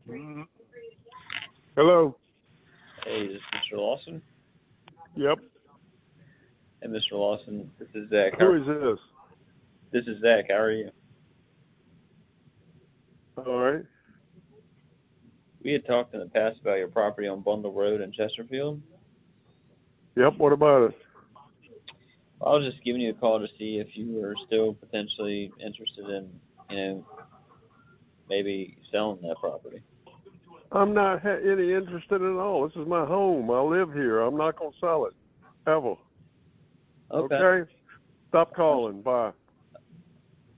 Mhm. Hello. Hey, this is Mr. Lawson. Yep. Hey, Mr. Lawson. This is Zach. Who is this? This is Zach. How are you? All right. We had talked in the past about your property on Bundle Road in Chesterfield. Yep. What about it? I was just giving you a call to see if you were still potentially interested in, maybe selling that property. I'm not any interested at all. This is my home. I live here. I'm not gonna sell it ever. Okay. Okay. Stop calling. Bye.